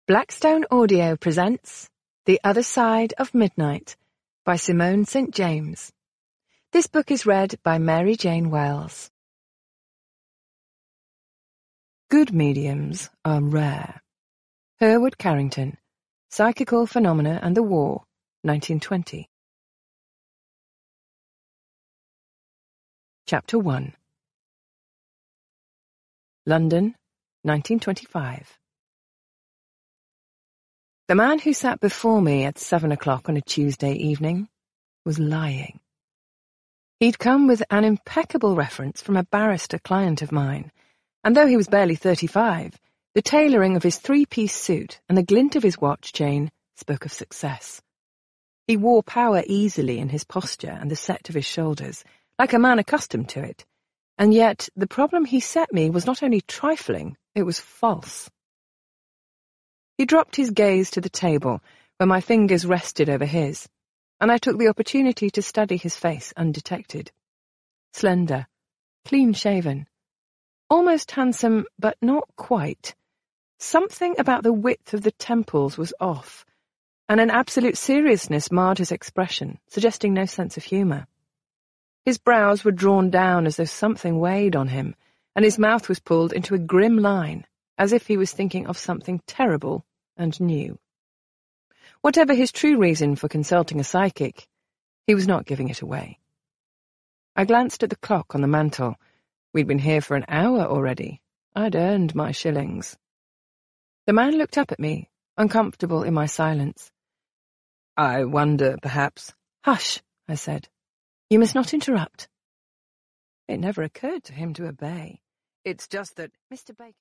Blackstone Audio presents The Other Side of Midnight by Simone St. James. This book is read by Mary Jane Wells. Good mediums are rare. Herwood Carrington, Psychical Phenomena and the War, 1920. Chapter 1. London, 1925. The man who sat before me at 7 o'clock on a Tuesday evening was lying. He'd come with an impeccable reference from a barrister client of mine, and though he was barely 35, the tailoring of his three-piece suit and the glint of his watch chain spoke of success. He wore power easily in his posture and the set of his shoulders, like a man accustomed to it, and yet the problem he set me was not only trifling, it was false. He dropped his gaze to the table, where my fingers rested over his, and I took the opportunity to study his face undetected. Slender, clean-shaven, almost handsome, but not quite. Something about the width of the temples was off, and an absolute seriousness marred his expression, suggesting no sense of humour. His brows were drawn down as though something weighed on him, and his mouth was pulled into a grim line, as if he was thinking of something terrible and new. Whatever his true reason for consulting a psychic, he was not giving it away. I glanced at the clock on the mantel. We'd been here for an hour already. I'd earned my shillings. The man looked up at me, uncomfortable in my silence. I wonder, perhaps— "Hush," I said. "You must not interrupt." It never occurred to him to obey. It's just that Mr. Baker—